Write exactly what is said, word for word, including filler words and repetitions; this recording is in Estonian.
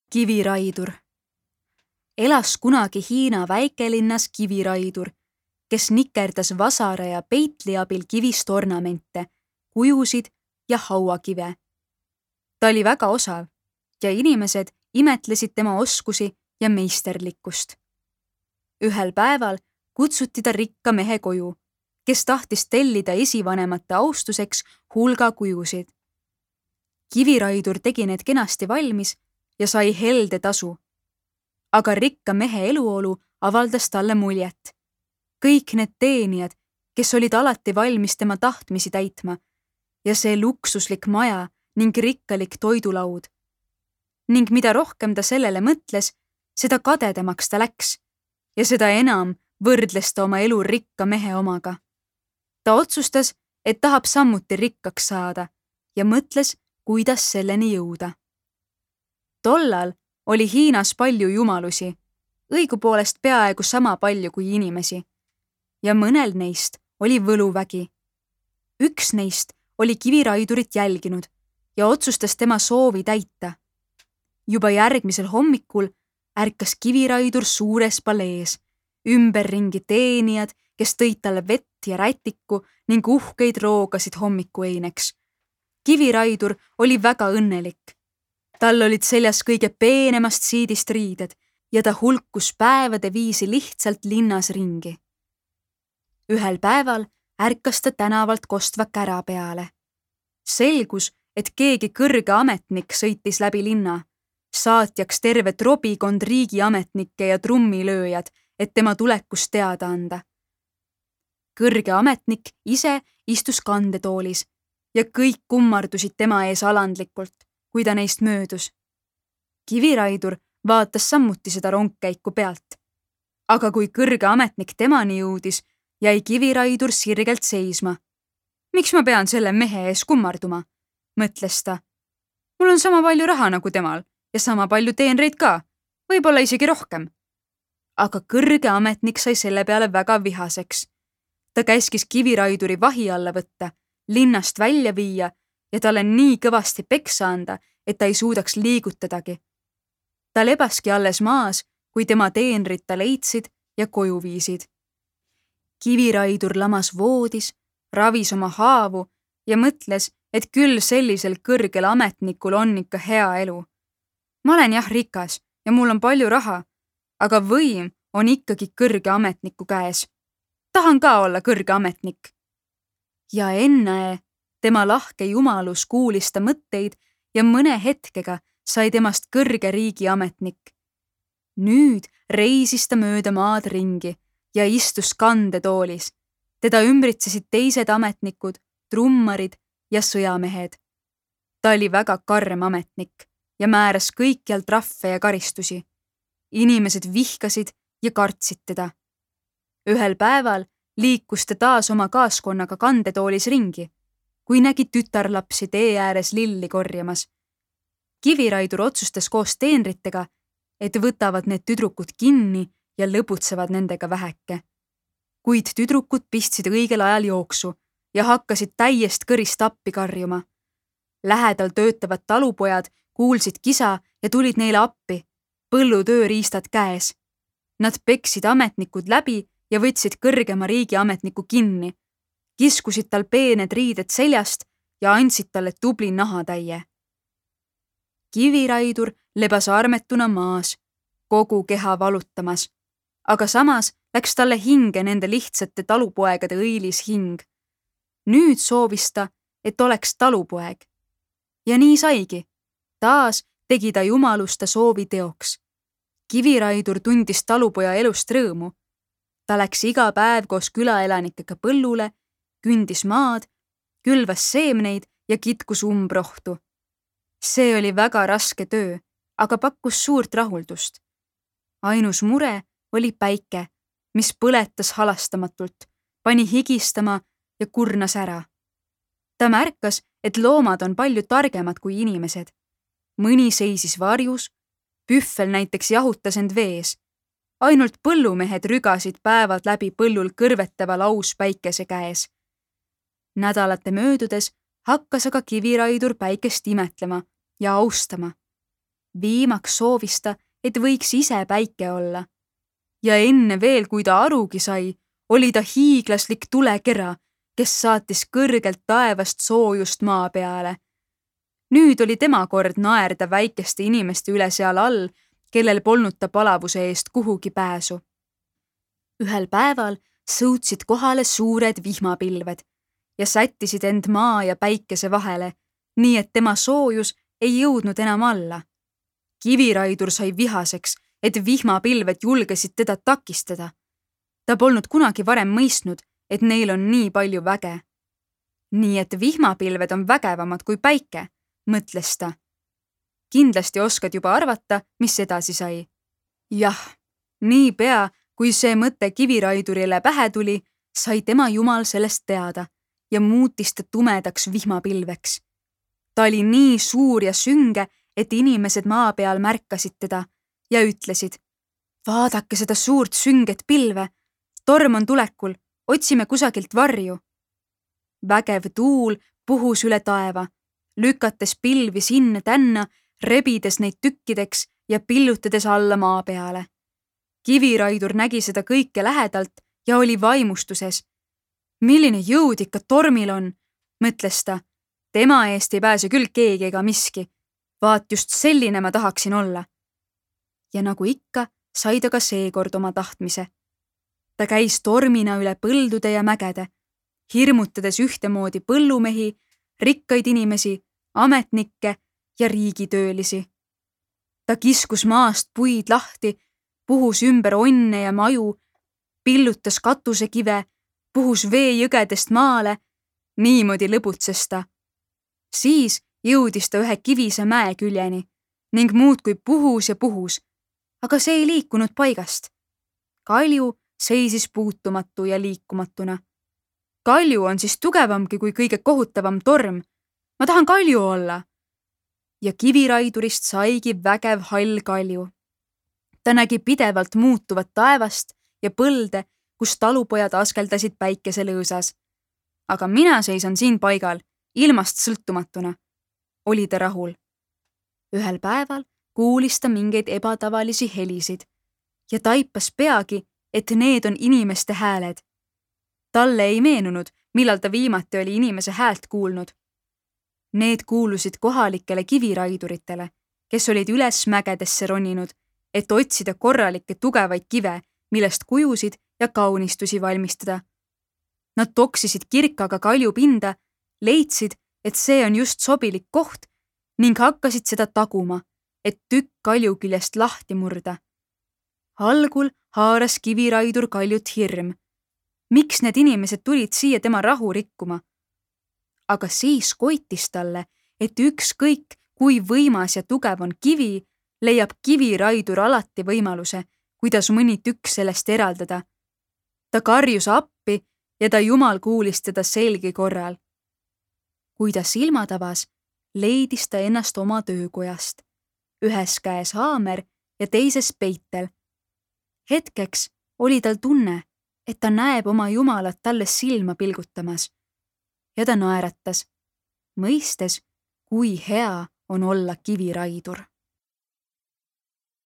Kiviraidur. Elas kunagi Hiina väikelinnas kiviraidur, kes nikerdas vasara ja peitli abil kivist ornamente, kujusid ja hauakive. Ta oli väga osav ja inimesed imetlesid tema oskusi ja meisterlikkust. Ühel päeval kutsuti ta rikka mehe koju, kes tahtis tellida esivanemate austuseks hulga kujusid. Kiviraidur tegi need kenasti valmis ja sai helde tasu. Aga rikka mehe eluolu avaldas talle muljet. Kõik need teenijad, kes olid alati valmis tema tahtmisi täitma, ja see luksuslik maja ning rikkalik toidulaud. Ning mida rohkem ta sellele mõtles, seda kadedamaks ta läks ja seda enam võrdles ta oma elu rikka mehe omaga. Ta otsustas, et tahab samuti rikkaks saada ja mõtles, kuidas selleni jõuda. Tollal oli Hiinas palju jumalusi, õigupoolest peaaegu sama palju kui inimesi, ja mõnel neist oli võluvägi. Üks neist oli kiviraidurit jälginud ja otsustas tema soovi täita. Juba järgmisel hommikul ärkas kiviraidur suures palees, ümberringi teenijad, kes tõid talle vett ja rätiku ning uhkeid roogasid hommikueineks. Kiviraidur oli väga õnnelik. Tal olid seljas kõige peenemast siidist riided ja ta hulkus päevade viisi lihtsalt linnas ringi. Ühel päeval ärkas ta tänavalt kostva kära peale. Selgus, et keegi kõrge ametnik sõitis läbi linna, saatjaks terve trobikond riigiametnikke ja trummilööjad, et tema tulekust teada anda. Kõrge ametnik ise istus kandetoolis ja kõik kummardusid tema ees alandlikult, kui ta neist möödus. Kiviraidur vaatas samuti seda rongkäiku pealt. Aga kui kõrge ametnik temani jõudis, jäi kiviraidur sirgelt seisma. Miks ma pean selle mehe ees kummarduma? Mõtles ta. Mul on sama palju raha nagu temal ja sama palju teenreid ka, võib-olla isegi rohkem. Aga kõrge ametnik sai selle peale väga vihaseks. Ta käskis kiviraiduri vahi alla võtta, linnast välja viia ja talle nii kõvasti peksa anda, et ta ei suudaks liigutadagi. Ta lebaski alles maas, kui tema teenrid ta leidsid ja koju viisid. Kiviraidur lamas voodis, ravis oma haavu ja mõtles, et küll sellisel kõrgel ametnikul on ikka hea elu. Ma olen jah rikas ja mul on palju raha, aga võim on ikkagi kõrge ametniku käes. Tahan ka olla kõrge ametnik. Ja enne tema lahke jumalus kuulis ta mõtteid ja mõne hetkega sai temast kõrge riigiametnik. Nüüd reisis ta mööda maad ringi ja istus kandetoolis. Teda ümbritsesid teised ametnikud, trummarid ja sõjamehed. Ta oli väga karm ametnik ja määras kõikjal trahve ja karistusi. Inimesed vihkasid ja kartsid teda. Ühel päeval liikus ta taas oma kaaskonnaga kandetoolis ringi, kui nägi tütarlapsi tee ääres lilli korjamas. Kiviraidur otsustas koos teenritega, et võtavad need tüdrukud kinni ja lõbutsevad nendega väheke. Kuid tüdrukud pistsid õigel ajal jooksu ja hakkasid täiest kõrist appi karjuma. Lähedal töötavad talupojad kuulsid kisa ja tulid neile appi, põllutööriistad käes. Nad peksid ametnikud läbi ja võtsid kõrgema riigiametniku kinni, kiskusid tal peened riided seljast ja andsid talle tubli nahatäie. Kiviraidur lebas armetuna maas, kogu keha valutamas, aga samas läks talle hinge nende lihtsate talupoegade õilis hing. Nüüd soovis ta, et oleks talupoeg. Ja nii saigi. Taas tegi ta jumalusta soovi teoks. Kiviraidur tundis talupoja elust rõõmu. Ta läks iga päev koos külaelanikega põllule, kündis maad, külvas seemneid ja kitkus umbrohtu. See oli väga raske töö, aga pakkus suurt rahuldust. Ainus mure oli päike, mis põletas halastamatult, pani higistama ja kurnas ära. Ta märkas, et loomad on palju targemad kui inimesed. Mõni seisis varjus, pühvel näiteks jahutas end vees. Ainult põllumehed rügasid päevad läbi põllul kõrvetava laus päikese käes. Nädalate möödudes hakkas aga kiviraidur päikest imetlema ja austama. Viimaks soovis ta, et võiks ise päike olla. Ja enne veel, kui ta arugi sai, oli ta hiiglaslik tulekera, kes saatis kõrgelt taevast soojust maa peale. Nüüd oli tema kord naerda väikeste inimeste üle seal all, kellel polnud ta palavuse eest kuhugi pääsu. Ühel päeval sõutsid kohale suured vihmapilved ja sättisid end maa ja päikese vahele, nii et tema soojus ei jõudnud enam alla. Kiviraidur sai vihaseks, et vihmapilved julgesid teda takistada. Ta polnud kunagi varem mõistnud, et neil on nii palju väge. Nii et vihmapilved on vägevamad kui päike, mõtles ta. Kindlasti oskad juba arvata, mis edasi sai. Jah, nii pea, kui see mõte Kiviraidurile pähe tuli, sai tema jumal sellest teada ja muutis ta tumedaks vihmapilveks. Ta oli nii suur ja sünge, et inimesed maa peal märkasid teda ja ütlesid, vaadake seda suurt sünget pilve, torm on tulekul, otsime kusagilt varju. Vägev tuul puhus üle taeva, lükates pilvi sinna-tänna, rebides neid tükkideks ja pillutades alla maa peale. Kiviraidur nägi seda kõike lähedalt ja oli vaimustuses. Milline jõud ikka tormil on, mõtles ta. Tema eest ei pääse küll keegi ega miski. Vaat just selline ma tahaksin olla. Ja nagu ikka, sai ta ka seekord oma tahtmise. Ta käis tormina üle põldude ja mägede, hirmutades ühtemoodi põllumehi, rikkaid inimesi, ametnikke ja riigitöölisi. Ta kiskus maast puid lahti, puhus ümber onne ja maju, pillutas katusekive, puhus veejõgedest maale, niimoodi lõbutses ta. Siis jõudis ta ühe kivise mäe küljeni ning muudkui puhus ja puhus, aga see ei liikunud paigast. Kalju seisis puutumatu ja liikumatuna. Kalju on siis tugevamgi kui kõige kohutavam torm. Ma tahan kalju olla. Ja Kiviraidurist saigi vägev hall kalju. Ta nägi pidevalt muutuvat taevast ja põlde, kus talupojad askeldasid päikese lõõsas. Aga mina seisan siin paigal, ilmast sõltumatuna. Oli ta rahul. Ühel päeval kuulis ta mingeid ebatavalisi helisid ja taipas peagi, et need on inimeste hääled. Talle ei meenunud, millal ta viimati oli inimese häält kuulnud. Need kuulusid kohalikele kiviraiduritele, kes olid üles mägedesse roninud, et otsida korralikke tugevaid kive, millest kujusid ja kaunistusi valmistada. Nad toksisid kirkaga kalju pinda, leidsid, et see on just sobilik koht ning hakkasid seda taguma, et tükk kalju küljest lahti murda. Algul haaras Kiviraidur kaljut hirm. Miks need inimesed tulid siia tema rahu rikkuma? Aga siis koitis talle, et ükskõik, kui võimas ja tugev on kivi, leiab Kiviraidur alati võimaluse, kuidas mõni tükk sellest eraldada. Ta karjus appi ja ta jumal kuulis teda selgi korral. Kui ta silma tabas, leidis ta ennast oma töökojast. Ühes käes haamer ja teises peitel. Hetkeks oli tal tunne, et ta näeb oma jumalat talle silma pilgutamas. Ja ta naeratas, mõistes, kui hea on olla Kiviraidur.